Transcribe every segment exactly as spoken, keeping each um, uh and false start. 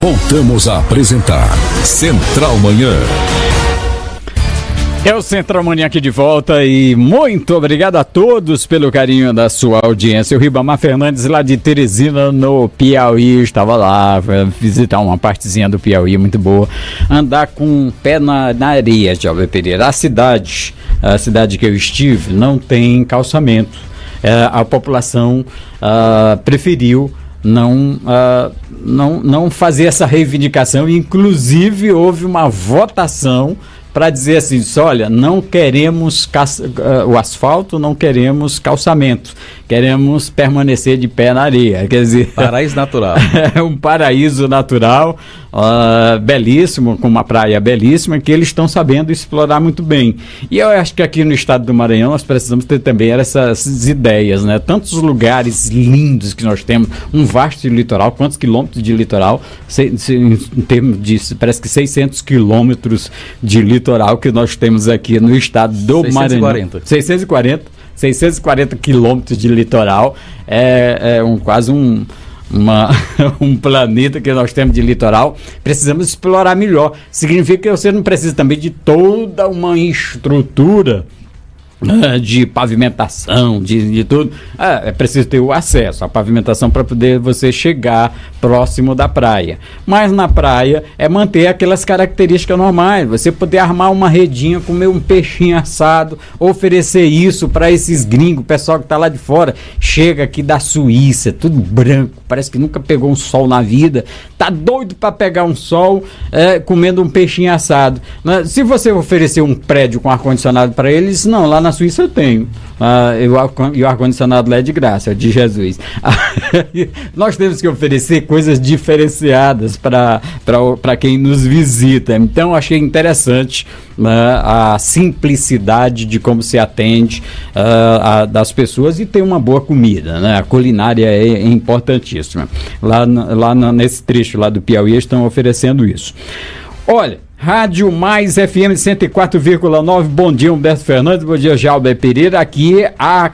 Voltamos a apresentar Central Manhã. É o Central Manhã aqui de volta e muito obrigado a todos pelo carinho da sua audiência. O Ribamar Fernandes lá de Teresina, no Piauí, estava lá, foi visitar uma partezinha do Piauí muito boa. Andar com o pé na, na areia, Jovem Pereira. A cidade, a cidade que eu estive, não tem calçamento. É, a população uh, preferiu não, uh, não, não fazer essa reivindicação. Inclusive houve uma votação para dizer assim, olha, não queremos caça, uh, o asfalto, não queremos calçamento, queremos permanecer de pé na areia. Quer dizer, paraíso natural. É um paraíso natural, uh, belíssimo, com uma praia belíssima, que eles estão sabendo explorar muito bem. E eu acho que aqui no estado do Maranhão nós precisamos ter também essas ideias, né? Tantos lugares lindos que nós temos, um vasto litoral, quantos quilômetros de litoral? Se, se, em termos de, parece que seiscentos quilômetros de litoral. litoral que nós temos aqui no estado do seiscentos e quarenta. Maranhão. seiscentos e quarenta. seiscentos e quarenta quilômetros de litoral. É, é um, quase um, uma, um planeta que nós temos de litoral. Precisamos explorar melhor. Significa que você não precisa também de toda uma estrutura de pavimentação, de, de tudo. É, é preciso ter o acesso à pavimentação para poder você chegar próximo da praia. Mas na praia é manter aquelas características normais, você poder armar uma redinha, comer um peixinho assado, oferecer isso para esses gringos, o pessoal que está lá de fora, chega aqui da Suíça, tudo branco, parece que nunca pegou um sol na vida, tá doido para pegar um sol, é, comendo um peixinho assado. Se você oferecer um prédio com ar-condicionado para eles, não, lá na Suíça eu tenho, uh, e o ar-condicionado lá é de graça, é de Jesus. Nós temos que oferecer coisas diferenciadas para quem nos visita. Então achei interessante uh, a simplicidade de como se atende uh, a, das pessoas e ter uma boa comida, né? A culinária é, é importantíssima. Lá, lá nesse trecho lá do Piauí estão oferecendo isso. Olha, Rádio Mais F M cento e quatro vírgula nove, bom dia Humberto Fernandes, bom dia Jalber Pereira, aqui a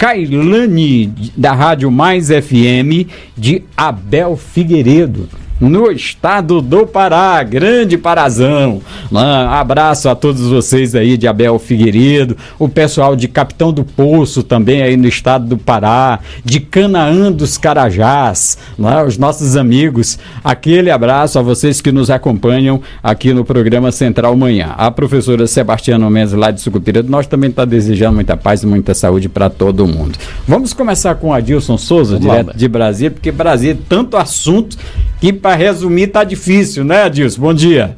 Kailane da Rádio Mais F M de Abel Figueiredo, no estado do Pará, grande Parazão. Um abraço a todos vocês aí de Abel Figueiredo, o pessoal de Capitão do Poço também aí no estado do Pará, de Canaã dos Carajás, né? Os nossos amigos, aquele abraço a vocês que nos acompanham aqui no programa Central Manhã. A professora Sebastiana Mendes lá de Sucupira, nós também está desejando muita paz e muita saúde para todo mundo. Vamos começar com a Adilson Souza, Vamos direto lá, de Brasília, porque Brasília é tanto assunto que para resumir tá difícil, né, Adilson? Bom dia.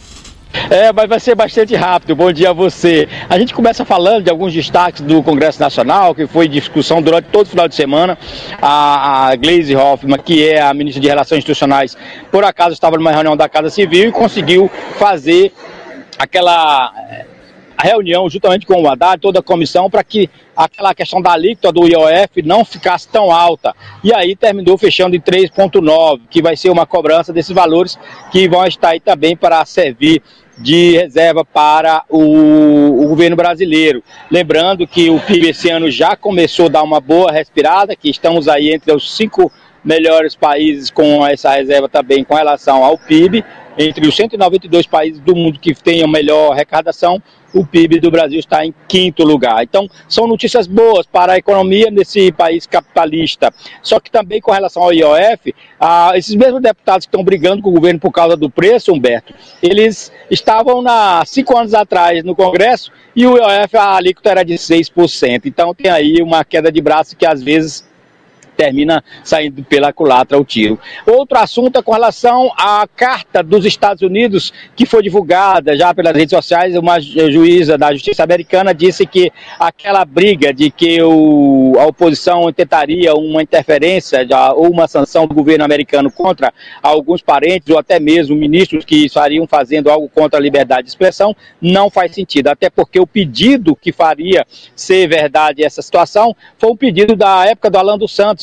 É, mas vai ser bastante rápido. Bom dia a você. A gente começa falando de alguns destaques do Congresso Nacional, que foi discussão durante todo o final de semana. A, a Gleisi Hoffmann, que é a ministra de Relações Institucionais, por acaso estava numa reunião da Casa Civil e conseguiu fazer aquela reunião juntamente com o Haddad, toda a comissão, para que aquela questão da alíquota do I O F não ficasse tão alta. E aí terminou fechando em três vírgula nove, que vai ser uma cobrança desses valores que vão estar aí também para servir de reserva para o, o governo brasileiro. Lembrando que o P I B esse ano já começou a dar uma boa respirada, que estamos aí entre os cinco melhores países com essa reserva também com relação ao P I B. Entre os cento e noventa e dois países do mundo que tenham melhor arrecadação, o P I B do Brasil está em quinto lugar. Então, são notícias boas para a economia nesse país capitalista. Só que também com relação ao I O F, ah, esses mesmos deputados que estão brigando com o governo por causa do preço, Humberto, eles estavam há cinco anos atrás no Congresso e o I O F, a alíquota era de seis por cento. Então, tem aí uma queda de braço que às vezes termina saindo pela culatra o tiro. Outro assunto é com relação à carta dos Estados Unidos, que foi divulgada já pelas redes sociais. Uma juíza da Justiça Americana disse que aquela briga de que o, a oposição tentaria uma interferência já, ou uma sanção do governo americano contra alguns parentes ou até mesmo ministros que estariam fazendo algo contra a liberdade de expressão, não faz sentido, até porque o pedido que faria ser verdade essa situação foi um pedido da época do Alan dos Santos,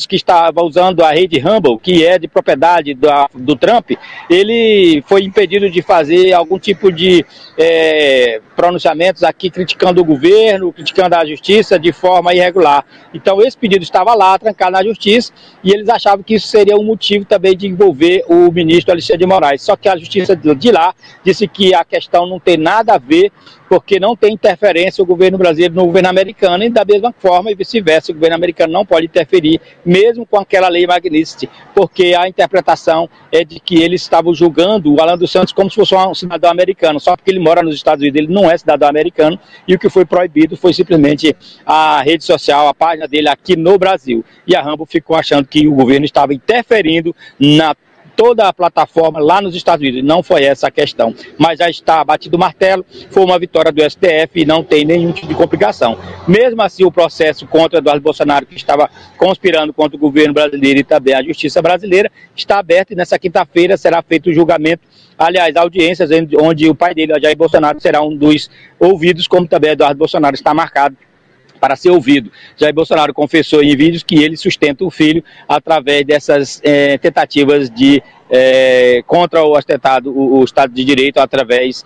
outros que estavam usando a rede Rumble, que é de propriedade do, do Trump, ele foi impedido de fazer algum tipo de é, pronunciamentos aqui criticando o governo, criticando a justiça de forma irregular. Então esse pedido estava lá, trancado na justiça, e eles achavam que isso seria um motivo também de envolver o ministro Alexandre de Moraes. Só que a justiça de lá disse que a questão não tem nada a ver, porque não tem interferência o governo brasileiro no governo americano, e da mesma forma e vice-versa, o governo americano não pode interferir, mesmo com aquela lei Magnitsky, porque a interpretação é de que eles estavam julgando o Alan dos Santos como se fosse um cidadão americano, só porque ele mora nos Estados Unidos, ele não é cidadão americano, e o que foi proibido foi simplesmente a rede social, a página dele aqui no Brasil. E a Rumble ficou achando que o governo estava interferindo na toda a plataforma lá nos Estados Unidos. Não foi essa a questão, mas já está batido o martelo, foi uma vitória do S T F e não tem nenhum tipo de complicação. Mesmo assim, o processo contra Eduardo Bolsonaro, que estava conspirando contra o governo brasileiro e também a justiça brasileira, está aberto, e nessa quinta-feira será feito o julgamento, aliás, audiências onde o pai dele, Jair Bolsonaro, será um dos ouvidos, como também Eduardo Bolsonaro está marcado para ser ouvido. Jair Bolsonaro confessou em vídeos que ele sustenta o filho através dessas é, tentativas de é, contra o atentado, o, o Estado de Direito, através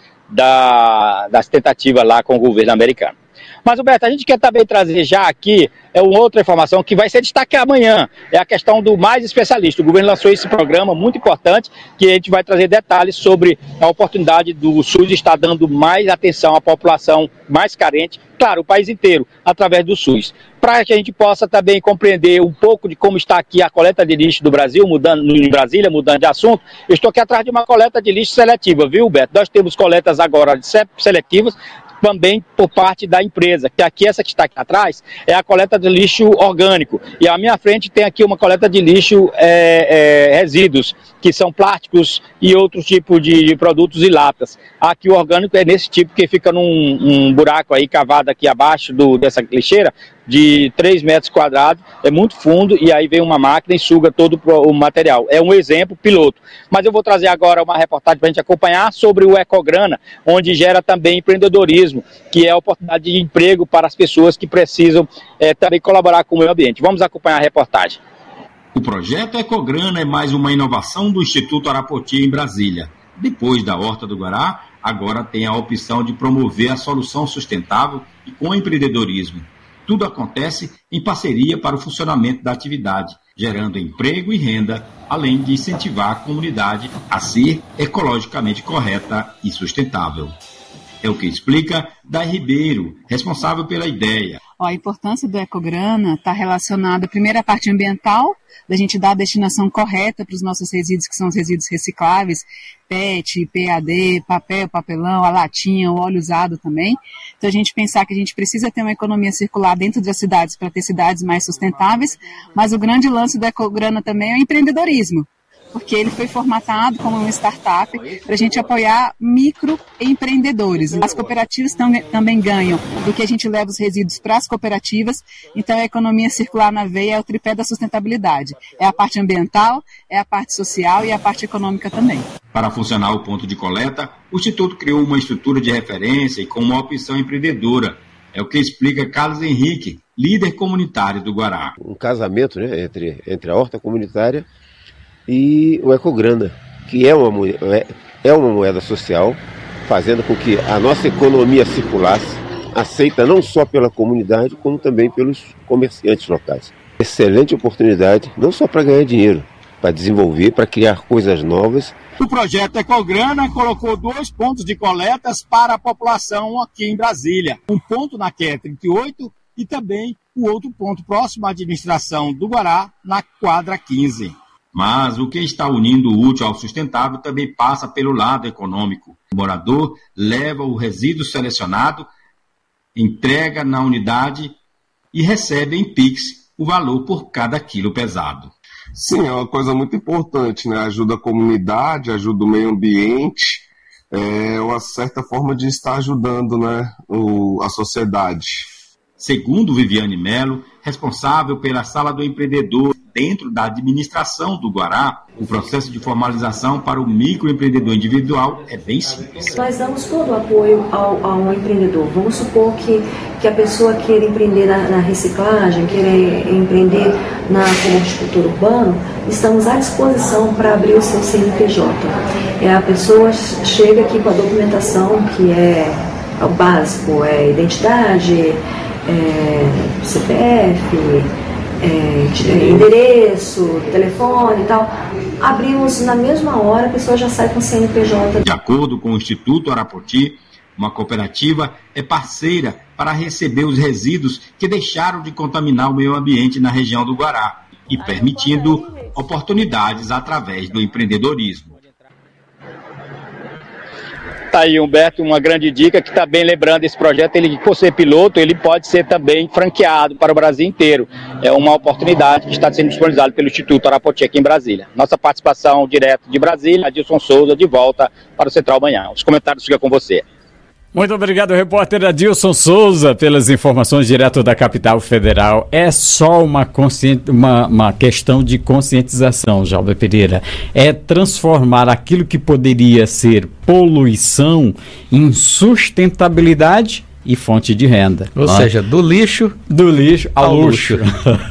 da, das tentativas lá com o governo americano. Mas, Roberto, a gente quer também trazer já aqui é uma outra informação que vai ser destaque amanhã, é a questão do Mais Especialista. O governo lançou esse programa muito importante, que a gente vai trazer detalhes sobre a oportunidade do SUS estar dando mais atenção à população mais carente, claro, o país inteiro, através do SUS. Para que a gente possa também compreender um pouco de como está aqui a coleta de lixo do Brasil, mudando em Brasília, mudando de assunto, eu estou aqui atrás de uma coleta de lixo seletiva, viu, Beto? Nós temos coletas agora seletivas, também por parte da empresa, que aqui essa que está aqui atrás é a coleta de lixo orgânico, e à minha frente tem aqui uma coleta de lixo é, é, resíduos, que são plásticos e outros tipos de produtos e latas. Aqui o orgânico é nesse tipo, que fica num um buraco aí cavado aqui abaixo do, dessa lixeira, de três metros quadrados, é muito fundo, e aí vem uma máquina e suga todo o material. É um exemplo piloto. Mas eu vou trazer agora uma reportagem para a gente acompanhar sobre o Ecograna, onde gera também empreendedorismo, que é a oportunidade de emprego para as pessoas que precisam é, também colaborar com o meio ambiente. Vamos acompanhar a reportagem. O projeto Ecograna é mais uma inovação do Instituto Arapoti em Brasília. Depois da Horta do Guará, agora tem a opção de promover a solução sustentável e com empreendedorismo. Tudo acontece em parceria para o funcionamento da atividade, gerando emprego e renda, além de incentivar a comunidade a ser ecologicamente correta e sustentável. É o que explica Dai Ribeiro, responsável pela ideia. Ó, a importância do Ecograna está relacionada, primeiro, à parte ambiental, da gente dar a destinação correta para os nossos resíduos, que são os resíduos recicláveis, P E T, P A D, papel, papelão, a latinha, o óleo usado também. Então a gente pensar que a gente precisa ter uma economia circular dentro das cidades para ter cidades mais sustentáveis, mas o grande lance do Ecograna também é o empreendedorismo, porque ele foi formatado como uma startup para a gente apoiar microempreendedores. As cooperativas tam, também ganham do que a gente leva os resíduos para as cooperativas, então a economia circular na veia é o tripé da sustentabilidade. É a parte ambiental, é a parte social e a parte econômica também. Para funcionar o ponto de coleta, o Instituto criou uma estrutura de referência e com uma opção empreendedora. É o que explica Carlos Henrique, líder comunitário do Guará. Um casamento, né, entre, entre a horta comunitária e o Ecograna, que é uma, é uma moeda social, fazendo com que a nossa economia circulasse, aceita não só pela comunidade, como também pelos comerciantes locais. Excelente oportunidade, não só para ganhar dinheiro, para desenvolver, para criar coisas novas. O projeto Ecograna colocou dois pontos de coletas para a população aqui em Brasília. Um ponto na Q trinta e oito e também o outro ponto próximo à administração do Guará, na quadra quinze. Mas o que está unindo o útil ao sustentável também passa pelo lado econômico. O morador leva o resíduo selecionado, entrega na unidade e recebe em Pix o valor por cada quilo pesado. Sim, é uma coisa muito importante, né? Ajuda a comunidade, ajuda o meio ambiente, é uma certa forma de estar ajudando, né, o, a sociedade. Segundo Viviane Melo, responsável pela Sala do Empreendedor dentro da administração do Guará, o processo de formalização para o microempreendedor individual é bem simples. Nós damos todo o apoio ao, ao empreendedor. Vamos supor que, que a pessoa queira empreender na, na reciclagem, queira empreender na horticultura urbana, estamos à disposição para abrir o seu C N P J. É, a pessoa chega aqui com a documentação que é o básico, é identidade, é, C P F, é, endereço, telefone e tal. Abrimos na mesma hora, a pessoa já sai com C N P J. De acordo com o Instituto Arapoti, uma cooperativa é parceira para receber os resíduos que deixaram de contaminar o meio ambiente na região do Guará e permitindo oportunidades através do empreendedorismo. Tá aí, Humberto, uma grande dica que está bem lembrando esse projeto. Ele, por ser piloto, ele pode ser também franqueado para o Brasil inteiro. É uma oportunidade que está sendo disponibilizada pelo Instituto Arapoti aqui em Brasília. Nossa participação direto de Brasília, Adilson Souza, de volta para o Central Manhã. Os comentários ficam com você. Muito obrigado, repórter Adilson Souza, pelas informações direto da capital federal. É só uma, consci... uma, uma questão de conscientização, Jalber Pereira. É transformar aquilo que poderia ser poluição em sustentabilidade e fonte de renda. Ou ah. seja, do lixo do lixo ao, ao luxo. luxo.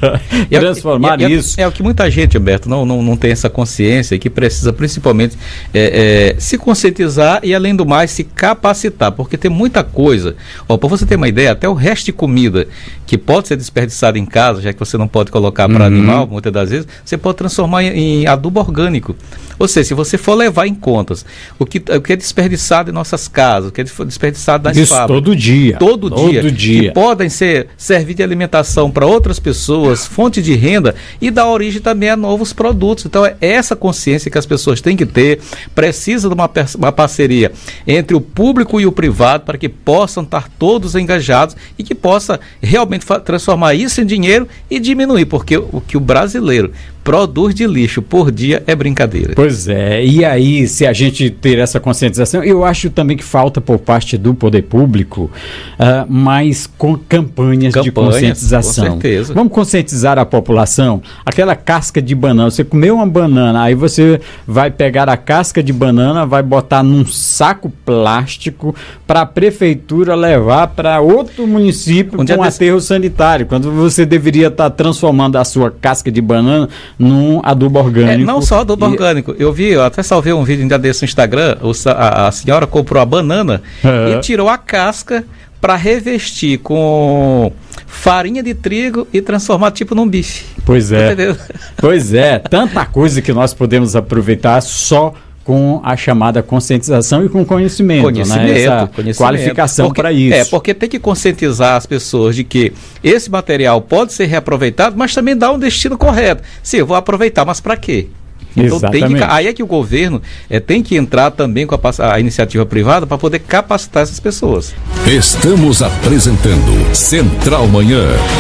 e Transformar e, e, isso. É, é o que muita gente, Humberto, não, não, não tem essa consciência e que precisa principalmente é, é, se conscientizar e, além do mais, se capacitar, porque tem muita coisa. Para você ter uma ideia, até o resto de comida que pode ser desperdiçado em casa, já que você não pode colocar para uhum. animal, muitas das vezes, você pode transformar em, em adubo orgânico. Ou seja, se você for levar em contas o que, o que é desperdiçado em nossas casas, o que é desperdiçado nas isso fábricas. todo dia. Todo, todo dia. dia. Que podem ser, servir de alimentação para outras pessoas, fonte de renda e dar origem também a novos produtos. Então é essa consciência que as pessoas têm que ter. Precisa de uma, uma parceria entre o público e o privado para que possam estar todos engajados e que possa realmente transformar isso em dinheiro e diminuir, porque o que o brasileiro produz de lixo por dia é brincadeira. Pois é, e aí se a gente ter essa conscientização, eu acho também que falta por parte do poder público uh, mais com campanhas, campanhas de conscientização. Com certeza. Vamos conscientizar a população. Aquela casca de banana, você comeu uma banana, aí você vai pegar a casca de banana, vai botar num saco plástico para a prefeitura levar para outro município um com aterro desse... sanitário, quando você deveria estar tá transformando a sua casca de banana num adubo orgânico. É, não só adubo e... orgânico. Eu vi, eu até salvei um vídeo ainda desse no Instagram, a, a senhora comprou a banana uhum. e tirou a casca para revestir com farinha de trigo e transformar tipo num bife. Pois é. Entendeu? Pois é. Tanta coisa que nós podemos aproveitar só com a chamada conscientização e com conhecimento, conhecimento, né? Essa conhecimento. qualificação para isso. É, porque tem que conscientizar as pessoas de que esse material pode ser reaproveitado, mas também dá um destino correto. Sim, eu vou aproveitar, mas para quê? Então, tem que, aí é que o governo é, tem que entrar também com a, a iniciativa privada para poder capacitar essas pessoas. Estamos apresentando Central Manhã.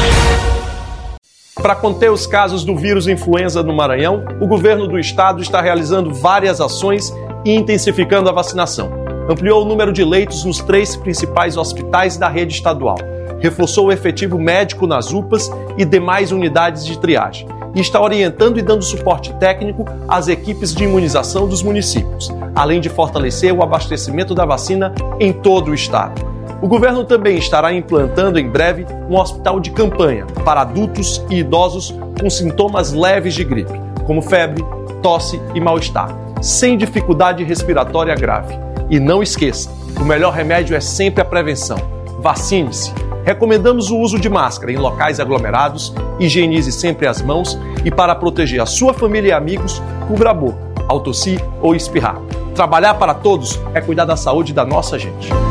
Para conter os casos do vírus influenza no Maranhão, o governo do estado está realizando várias ações e intensificando a vacinação. Ampliou o número de leitos nos três principais hospitais da rede estadual. Reforçou o efetivo médico nas U P As e demais unidades de triagem. E está orientando e dando suporte técnico às equipes de imunização dos municípios, além de fortalecer o abastecimento da vacina em todo o estado. O governo também estará implantando em breve um hospital de campanha para adultos e idosos com sintomas leves de gripe, como febre, tosse e mal-estar, sem dificuldade respiratória grave. E não esqueça, o melhor remédio é sempre a prevenção. Vacine-se. Recomendamos o uso de máscara em locais aglomerados, higienize sempre as mãos e, para proteger a sua família e amigos, cubra a boca ao tossir ou espirrar. Trabalhar para todos é cuidar da saúde da nossa gente.